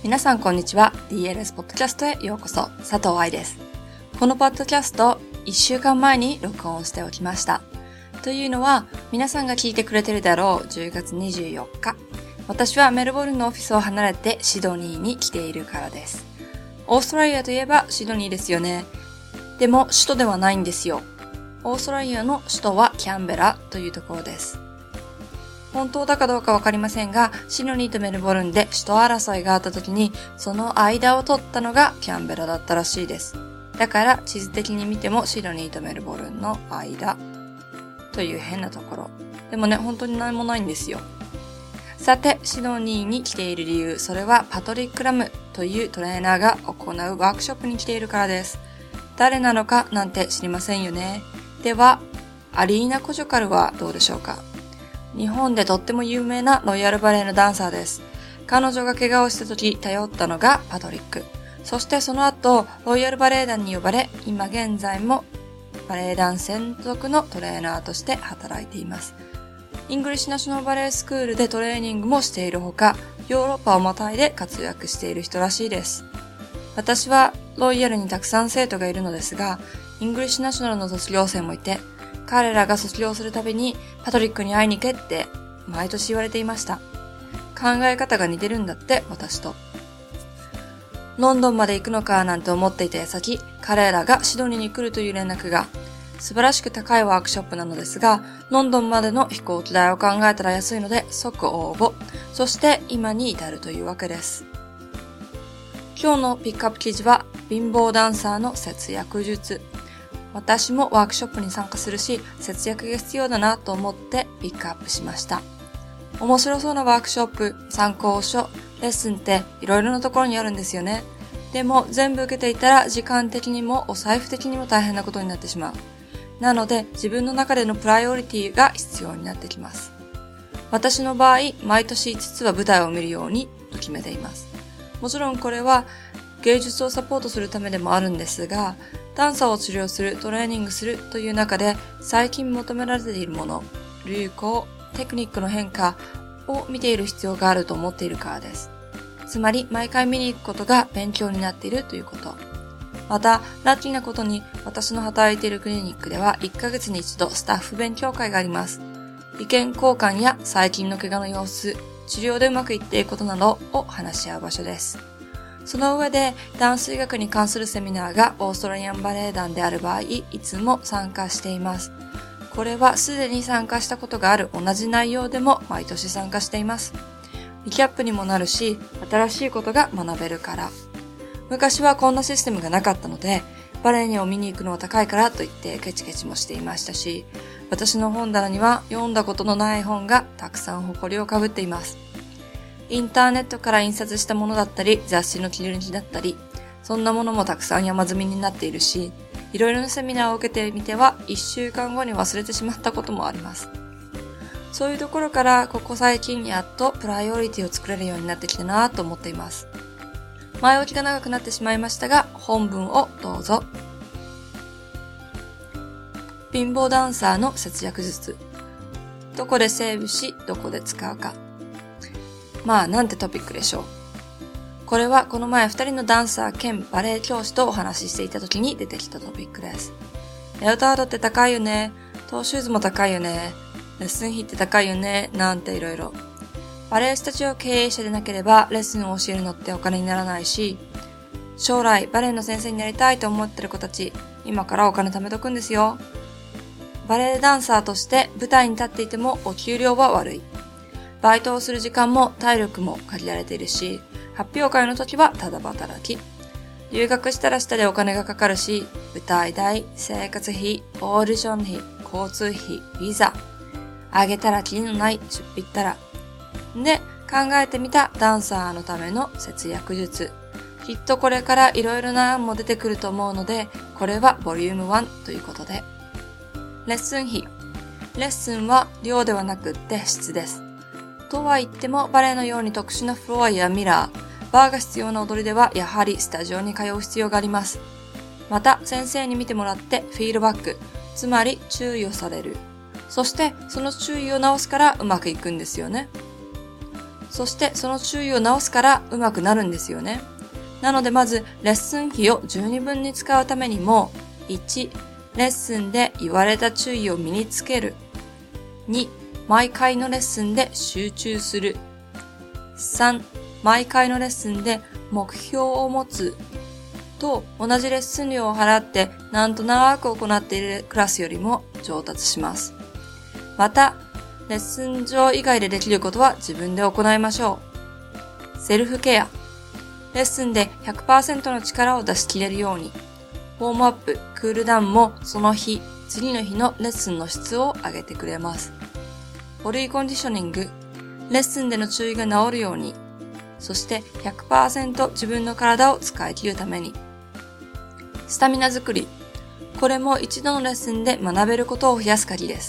皆さんこんにちは。 DLS ポッドキャストへようこそ。佐藤愛です。このポッドキャスト1週間前に録音しておきました。というのは、皆さんが聞いてくれてるだろう10月24日。私はメルボルンのオフィスを離れてシドニーに来ているからです。オーストラリアといえばシドニーですよね。でも首都ではないんですよ。オーストラリアの首都はキャンベラというところです。本当だかどうかわかりませんが、シドニーとメルボルンで首都争いがあった時に、その間を取ったのがキャンベラだったらしいです。だから地図的に見てもシドニーとメルボルンの間という変なところ。でもね、本当に何もないんですよ。さて、シドニーに来ている理由、それはパトリック・ラムというトレーナーが行うワークショップに来ているからです。誰なのかなんて知りませんよね。では、アリーナ・コジョカルはどうでしょうか。日本でとっても有名なロイヤルバレエのダンサーです。彼女が怪我をした時頼ったのがパトリック。そしてその後、ロイヤルバレエ団に呼ばれ、今現在もバレエ団専属のトレーナーとして働いています。イングリッシュナショナルバレエスクールでトレーニングもしているほか、ヨーロッパをまたいで活躍している人らしいです。私はロイヤルにたくさん生徒がいるのですが、イングリッシュナショナルの卒業生もいて、彼らが卒業するたびにパトリックに会いに行けって毎年言われていました。考え方が似てるんだって、私と。ロンドンまで行くのかなんて思っていた矢先、彼らがシドニーに来るという連絡が。素晴らしく高いワークショップなのですが、ロンドンまでの飛行機代を考えたら安いので即応募。そして今に至るというわけです。今日のピックアップ記事は、貧乏ダンサーの節約術。私もワークショップに参加するし、節約が必要だなと思ってピックアップしました。面白そうなワークショップ、参考書、レッスンっていろいろなところにあるんですよね。でも全部受けていたら時間的にもお財布的にも大変なことになってしまう。なので自分の中でのプライオリティが必要になってきます。私の場合、毎年5つは舞台を見るようにと決めています。もちろんこれは芸術をサポートするためでもあるんですが、ダンサーを治療する、トレーニングするという中で最近求められているもの、流行、テクニックの変化を見ている必要があると思っているからです。つまり毎回見に行くことが勉強になっているということ。また、ラッキーなことに私の働いているクリニックでは1ヶ月に一度スタッフ勉強会があります。意見交換や最近の怪我の様子、治療でうまくいっていることなどを話し合う場所です。その上で、ダンス医学に関するセミナーがオーストラリアンバレエ団である場合、いつも参加しています。これはすでに参加したことがある同じ内容でも毎年参加しています。リキャップにもなるし、新しいことが学べるから。昔はこんなシステムがなかったので、バレエを見に行くのは高いからと言ってケチケチもしていましたし、私の本棚には読んだことのない本がたくさん埃をかぶっています。インターネットから印刷したものだったり、雑誌の切り抜きだったり、そんなものもたくさん山積みになっているし、いろいろなセミナーを受けてみては、1週間後に忘れてしまったこともあります。そういうところから、ここ最近やっとプライオリティを作れるようになってきたなと思っています。前置きが長くなってしまいましたが、本文をどうぞ。貧乏ダンサーの節約術。どこでセーブし、どこで使うか。まあなんてトピックでしょう。これはこの前2人のダンサー兼バレエ教師とお話ししていた時に出てきたトピックです。レオタードって高いよね。トーシューズも高いよね。レッスン費って高いよね。なんていろいろ。バレエスタジオ経営者でなければレッスンを教えるのってお金にならないし、将来バレエの先生になりたいと思ってる子たち、今からお金貯めとくんですよ。バレエダンサーとして舞台に立っていてもお給料は悪い。バイトをする時間も体力も限られているし、発表会の時はただ働き。留学したら下でお金がかかるし、舞台代、生活費、オーディション費、交通費、ビザ。あげたらキリのない出費ったら。で、考えてみたダンサーのための節約術。きっとこれからいろいろな案も出てくると思うので、これはボリューム1ということで。レッスン費。レッスンは量ではなくって質です。とは言ってもバレエのように特殊なフロアやミラー、バーが必要な踊りではやはりスタジオに通う必要があります。また先生に見てもらってフィードバック、つまり注意をされる。そしてその注意を直すからうまくいくんですよね。 そしてその注意を直すから上手くなるんですよね。なのでまずレッスン費を十二分に使うためにも、1、レッスンで言われた注意を身につける。2、毎回のレッスンで集中する。3、毎回のレッスンで目標を持つ。と、同じレッスン料を払ってなんとなく行っているクラスよりも上達します。また、レッスン上以外でできることは自分で行いましょう。セルフケア。レッスンで 100% の力を出し切れるように。ウォームアップ、クールダウンもその日、次の日のレッスンの質を上げてくれます。ボディコンディショニング。レッスンでの注意が治るように。そして 100% 自分の体を使い切るために。スタミナ作り。これも一度のレッスンで学べることを増やす鍵です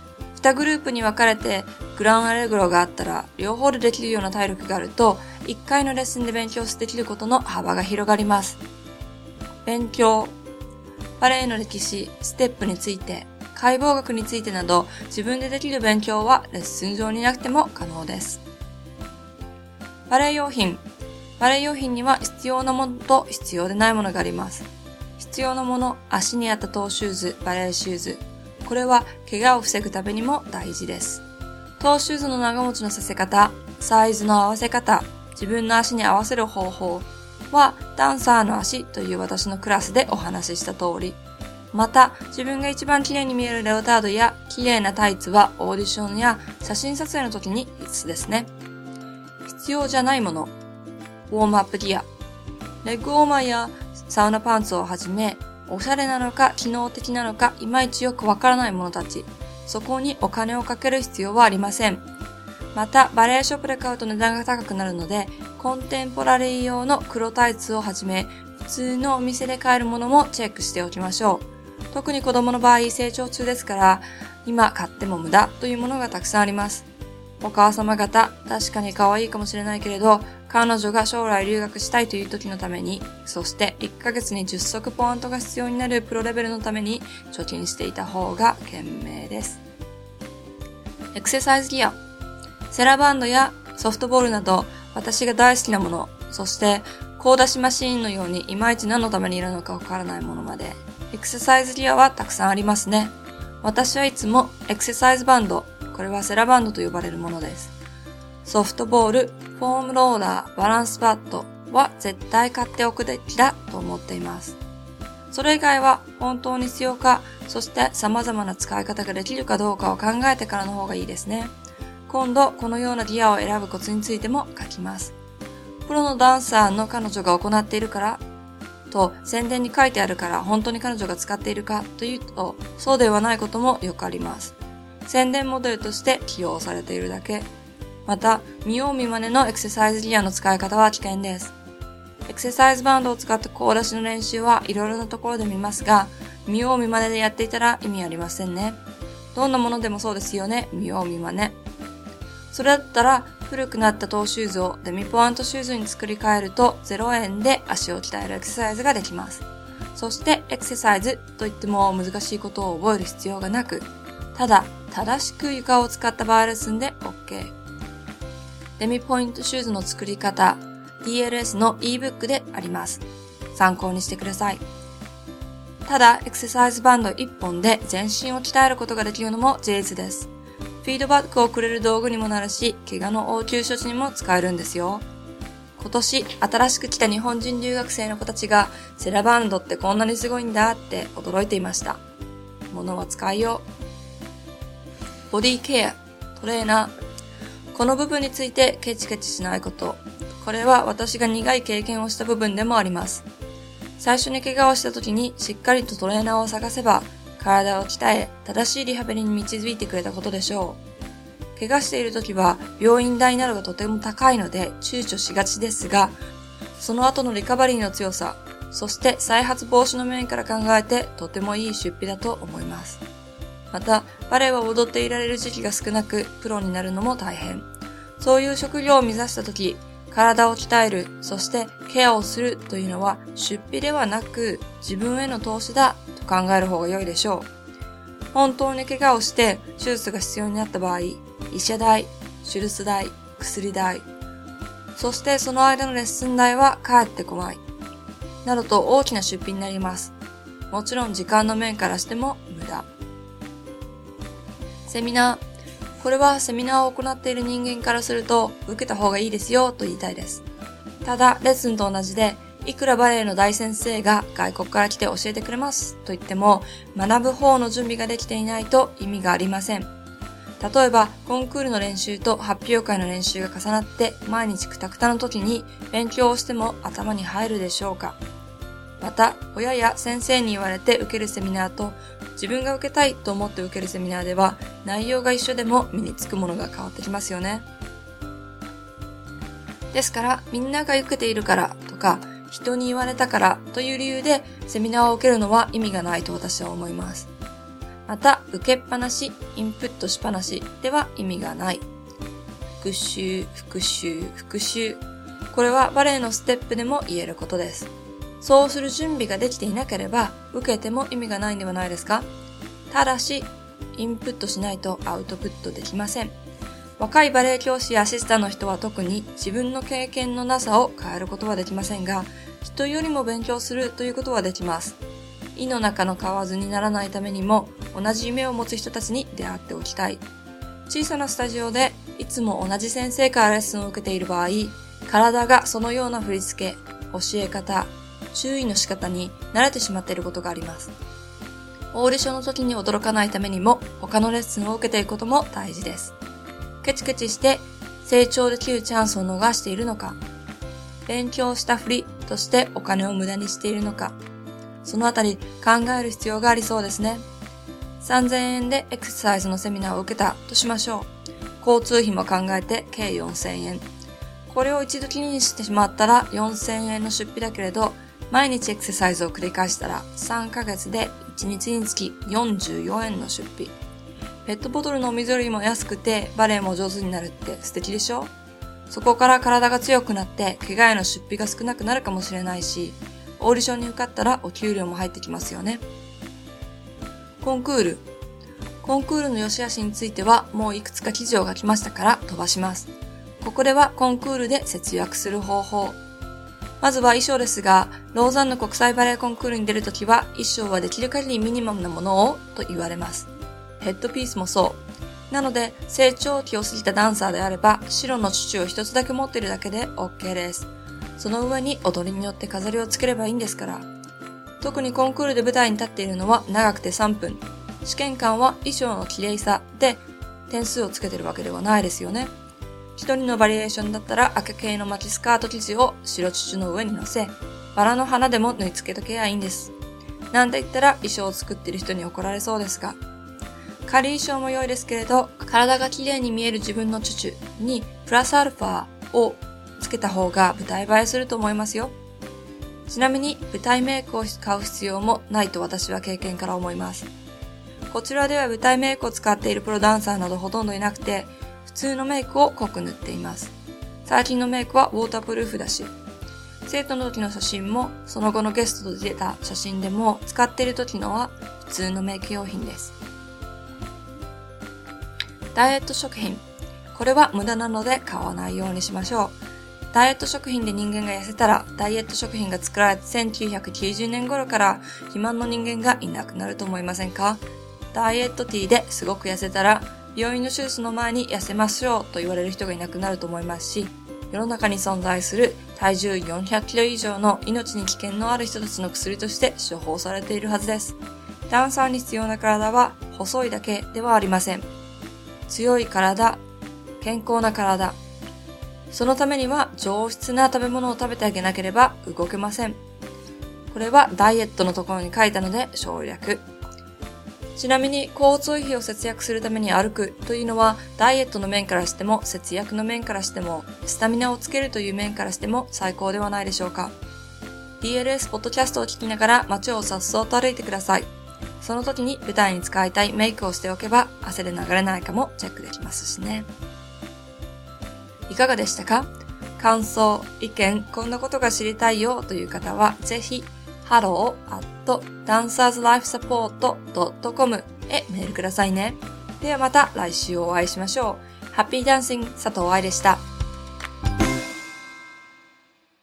。2グループに分かれてグランアレグロがあったら両方でできるような体力があると1回のレッスンで勉強できることの幅が広がります。勉強。バレエの歴史、ステップについて、解剖学についてなど自分でできる勉強はレッスン上になくても可能です。バレエ用品。バレエ用品には必要なものと必要でないものがあります。必要なもの、足に合ったトーシューズ、バレエシューズ。これは怪我を防ぐためにも大事です。トーシューズの長持ちのさせ方、サイズの合わせ方、自分の足に合わせる方法はダンサーの足という私のクラスでお話しした通り。また、自分が一番綺麗に見えるレオタードや綺麗なタイツはオーディションや写真撮影の時に必須ですね。必要じゃないもの。ウォームアップギア。レッグウォーマーやサウナパンツをはじめ、おしゃれなのか機能的なのかいまいちよくわからないものたち。そこにお金をかける必要はありません。また、バレエショップで買うと値段が高くなるので、コンテンポラリー用の黒タイツをはじめ、普通のお店で買えるものもチェックしておきましょう。特に子供の場合成長中ですから、今買っても無駄というものがたくさんあります。お母様方、確かに可愛いかもしれないけれど、彼女が将来留学したいという時のために、そして1ヶ月に10足ポイントが必要になるプロレベルのために貯金していた方が賢明です。エクササイズギア。セラバンドやソフトボールなど私が大好きなもの、そしてコーダシマシーンのようにいまいち何のためにいるのかわからないものまで、エクササイズギアはたくさんありますね。私はいつもエクササイズバンド、これはセラバンドと呼ばれるものです。ソフトボール、フォームローラー、バランスパッドは絶対買っておくべきだと思っています。それ以外は本当に必要か、そして様々な使い方ができるかどうかを考えてからの方がいいですね。今度このようなギアを選ぶコツについても書きます。プロのダンサーの彼女が行っているからと宣伝に書いてあるから本当に彼女が使っているかというとそうではないこともよくあります。宣伝モデルとして起用されているだけ。また、見よう見まねのエクササイズギアの使い方は危険です。エクササイズバンドを使ったコーダシの練習はいろいろなところで見ますが、見よう見まねでやっていたら意味ありませんね。どんなものでもそうですよね、見よう見まね。それだったら、古くなったトーシューズをデミポイントシューズに作り変えると0円で足を鍛えるエクササイズができます。そしてエクササイズといっても難しいことを覚える必要がなく、ただ正しく床を使ったバーレッスンで OK。デミポイントシューズの作り方、DLS の ebook であります。参考にしてください。ただ、エクササイズバンド1本で全身を鍛えることができるのも事実です。フィードバックをくれる道具にもなるし、怪我の応急処置にも使えるんですよ。今年、新しく来た日本人留学生の子たちが、セラバンドってこんなにすごいんだって驚いていました。物は使いよう。ボディケア、トレーナー。この部分についてケチケチしないこと。これは私が苦い経験をした部分でもあります。最初に怪我をした時にしっかりとトレーナーを探せば、体を鍛え、正しいリハビリに導いてくれたことでしょう。怪我している時は病院代などがとても高いので躊躇しがちですが、その後のリカバリーの強さ、そして再発防止の面から考えてとてもいい出費だと思います。また、バレエは踊っていられる時期が少なく、プロになるのも大変。そういう職業を目指したとき、体を鍛える、そしてケアをするというのは出費ではなく、自分への投資だと考える方が良いでしょう。本当に怪我をして手術が必要になった場合、医者代、手術代、薬代、 そしてその間のレッスン代は返ってこない。などと大きな出費になります。もちろん時間の面からしても無駄。セミナー。これはセミナーを行っている人間からすると受けた方がいいですよと言いたいです。ただ、レッスンと同じで、いくらバレエの大先生が外国から来て教えてくれますと言っても、学ぶ方の準備ができていないと意味がありません。例えば、コンクールの練習と発表会の練習が重なって毎日クタクタの時に勉強をしても頭に入るでしょうか。また、親や先生に言われて受けるセミナーと自分が受けたいと思って受けるセミナーでは内容が一緒でも身につくものが変わってきますよね。ですから、みんなが受けているからとか人に言われたからという理由でセミナーを受けるのは意味がないと私は思います。また、受けっぱなし、インプットしっぱなしでは意味がない。復習、復習、復習。これはバレエのステップでも言えることです。そうする準備ができていなければ受けても意味がないんではないですか？ただし、インプットしないとアウトプットできません。若いバレエ教師やアシスタントの人は特に自分の経験のなさを変えることはできませんが、人よりも勉強するということはできます。井の中の蛙にならないためにも同じ夢を持つ人たちに出会っておきたい。小さなスタジオでいつも同じ先生からレッスンを受けている場合、体がそのような振り付け、教え方、注意の仕方に慣れてしまっていることがあります。オーディションの時に驚かないためにも他のレッスンを受けていくことも大事です。ケチケチして成長できるチャンスを逃しているのか、勉強したふりとしてお金を無駄にしているのか、そのあたり考える必要がありそうですね。3000円でエクササイズのセミナーを受けたとしましょう。交通費も考えて計4000円。これを一度きりにしてしまったら4000円の出費だけれど、毎日エクササイズを繰り返したら3ヶ月で1日につき44円の出費。ペットボトルのお水よりも安くてバレエも上手になるって素敵でしょ？そこから体が強くなって怪我への出費が少なくなるかもしれないし、オーディションに受かったらお給料も入ってきますよね。コンクールの良し悪しについてはもういくつか記事を書きましたから飛ばします。ここではコンクールで節約する方法。まずは衣装ですが、ローザンヌ国際バレエコンクールに出るときは衣装はできる限りミニマムなものをと言われます。ヘッドピースもそう。なので、成長期を過ぎたダンサーであれば、白のチュチュを一つだけ持っているだけで OK です。その上に踊りによって飾りをつければいいんですから。特にコンクールで舞台に立っているのは長くて3分。試験官は衣装の綺麗さで点数をつけてるわけではないですよね。一人のバリエーションだったら赤系の巻きスカート生地を白チュチュの上に乗せ、バラの花でも縫い付けとけばいいんです。なんて言ったら衣装を作っている人に怒られそうですが。仮衣装も良いですけれど、体が綺麗に見える自分のチュチュにプラスアルファをつけた方が舞台映えすると思いますよ。ちなみに舞台メイクを買う必要もないと私は経験から思います。こちらでは舞台メイクを使っているプロダンサーなどほとんどいなくて、普通のメイクを濃く塗っています。最近のメイクはウォータープルーフだし、生徒の時の写真もその後のゲストと出た写真でも使っている時のは普通のメイク用品です。ダイエット食品。これは無駄なので買わないようにしましょう。ダイエット食品で人間が痩せたら、ダイエット食品が作られて1990年頃から肥満の人間がいなくなると思いませんか？ダイエットティーですごく痩せたら、病院の手術の前に痩せましょうと言われる人がいなくなると思いますし、世の中に存在する体重400キロ以上の命に危険のある人たちの薬として処方されているはずです。ダンサーに必要な体は細いだけではありません。強い体、健康な体。そのためには上質な食べ物を食べてあげなければ動けません。これはダイエットのところに書いたので省略。ちなみに交通費を節約するために歩くというのはダイエットの面からしても節約の面からしてもスタミナをつけるという面からしても最高ではないでしょうか。DLS ポッドキャストを聞きながら街をさっそうと歩いてください。その時に舞台に使いたいメイクをしておけば汗で流れないかもチェックできますしね。いかがでしたか？感想、意見、こんなことが知りたいよという方はぜひhello@dancerslifesupport.com へメールくださいね。ではまた来週お会いしましょう。ハッピーダンシング佐藤愛でした。